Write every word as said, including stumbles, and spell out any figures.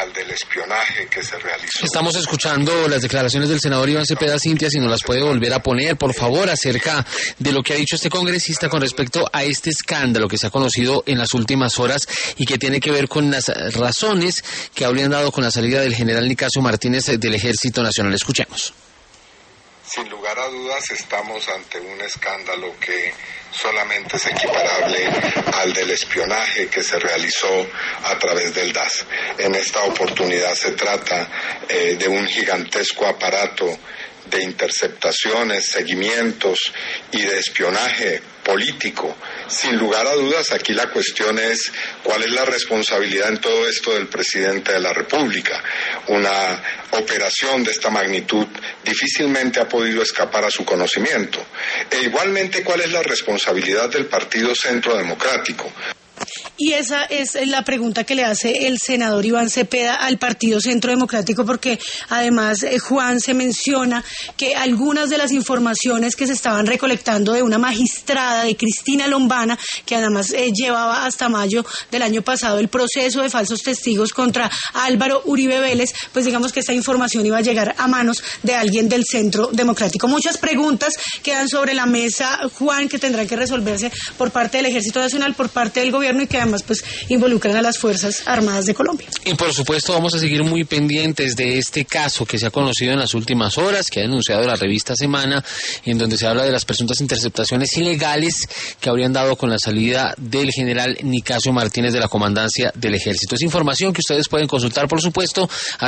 al del espionaje que se realizó. Estamos escuchando las declaraciones del senador Iván Cepeda. Cintia, si nos las puede volver a poner, por favor, acerca de lo que ha dicho este congresista con respecto a este escándalo que se ha conocido en las últimas horas y que tiene que ver con las razones que habrían dado con la salida del general Nicasio Martínez del Ejército Nacional. Escuchemos. Sin lugar a dudas estamos ante un escándalo que solamente es equiparable al del espionaje que se realizó a través del D A S. En esta oportunidad se trata eh, de un gigantesco aparato de interceptaciones, seguimientos y de espionaje político. Sin lugar a dudas, aquí la cuestión es cuál es la responsabilidad en todo esto del presidente de la República. Una operación de esta magnitud difícilmente ha podido escapar a su conocimiento. E igualmente, cuál es la responsabilidad del Partido Centro Democrático. Y esa es la pregunta que le hace el senador Iván Cepeda al Partido Centro Democrático, porque además eh, Juan se menciona que algunas de las informaciones que se estaban recolectando de una magistrada, de Cristina Lombana, que además eh, llevaba hasta mayo del año pasado el proceso de falsos testigos contra Álvaro Uribe Vélez, pues digamos que esta información iba a llegar a manos de alguien del Centro Democrático. Muchas preguntas quedan sobre la mesa, Juan, que tendrán que resolverse por parte del Ejército Nacional, por parte del gobierno, y que además pues involucran a las Fuerzas Armadas de Colombia. Y por supuesto vamos a seguir muy pendientes de este caso que se ha conocido en las últimas horas, que ha denunciado la revista Semana, en donde se habla de las presuntas interceptaciones ilegales que habrían dado con la salida del general Nicasio Martínez de la Comandancia del Ejército. Es información que ustedes pueden consultar, por supuesto,